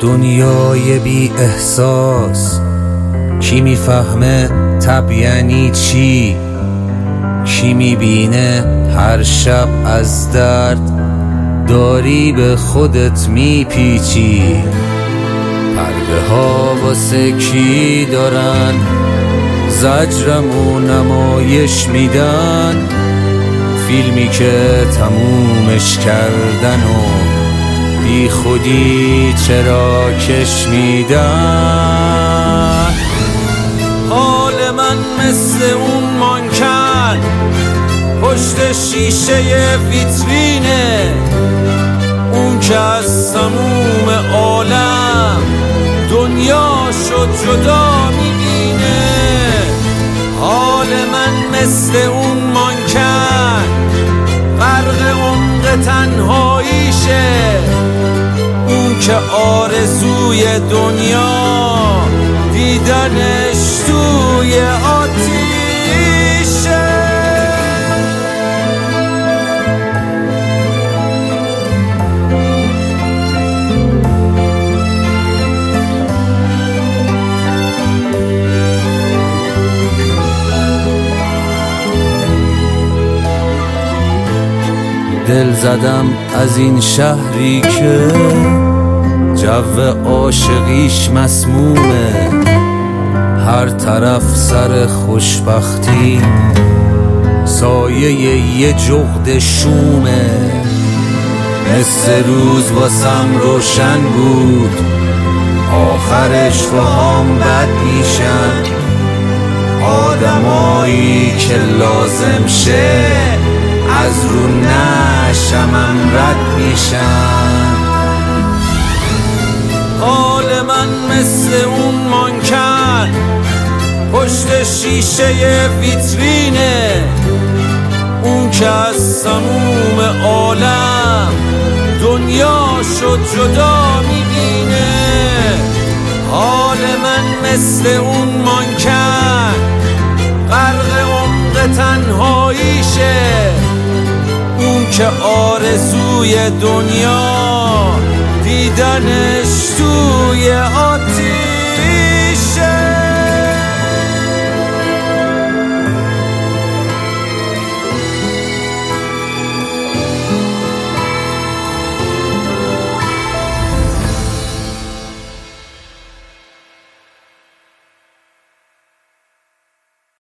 دنیای بی احساس کی میفهمه تب یعنی چی؟ کی میبینه هر شب از درد داری به خودت میپیچی؟ پرده ها واسه کی دارن زجرمو نمایش میدن؟ فیلمی که تمومش کردن و بی خودی چرا کش میدن؟ حال من مثل اون مانکن پشت شیشه ویترینه، اون که از تموم عالم دنیاشو جدا میبینه. حال من مثل اون مانکن غرق عمق تنهاییشه، اون که آرزوی دنیا دیدنش توی آتیشه. دل زدم از این شهری که جو عاشقیش مسمومه، هر طرف سر خوشبختی سایه یه جغد شومه. مثل روز واسم روشن بود آخرش پاهام بد میشن، آدمایی که لازم شه از رو نشمم رد میشن. حال من مثل اون مانکن پشت شیشه ویترینه، اون که از تموم عالم دنیاشو جدا میبینه. حال من مثل اون مانکن غرق عمق تنهاییشه، اون که آرزوی دنیا دیدنش توی آتیشه.